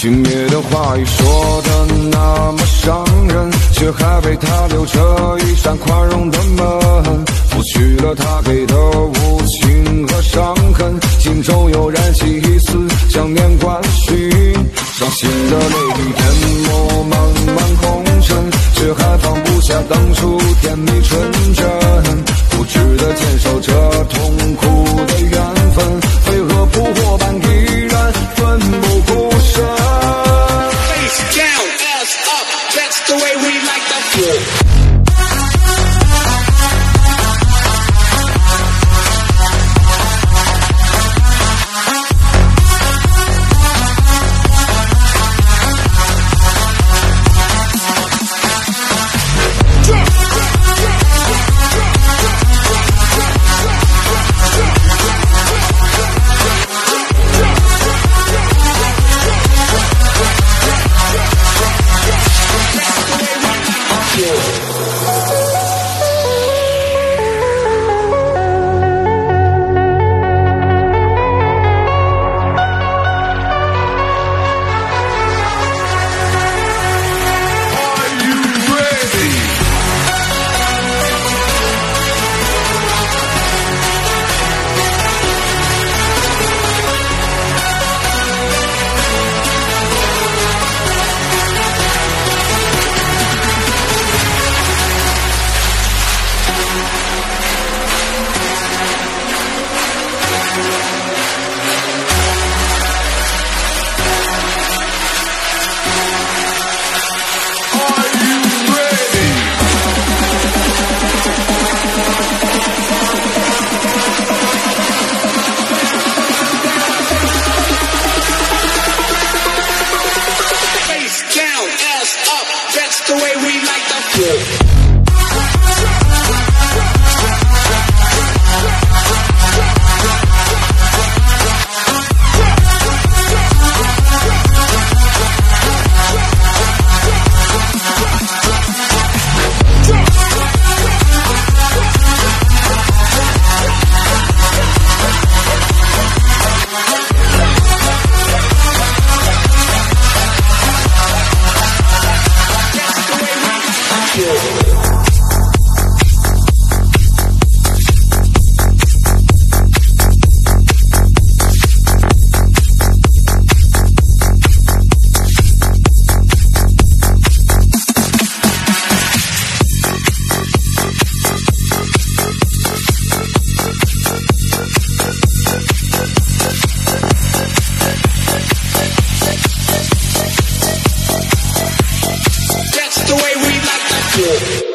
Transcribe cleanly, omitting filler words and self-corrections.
轻蔑的话语说的那么伤人，却还为他留着一扇宽容的门。拂去了他给的无情和伤痕，心中又燃起一丝想念关心。伤心的泪雨淹没漫漫红尘，却还放不下当初甜蜜纯真。固执地坚守着痛苦的缘分，飞蛾扑火般依然奋不顾身。 Face down, ass up, that's the way we like that feel. That's the way we like that feel. That's the way we like that feel.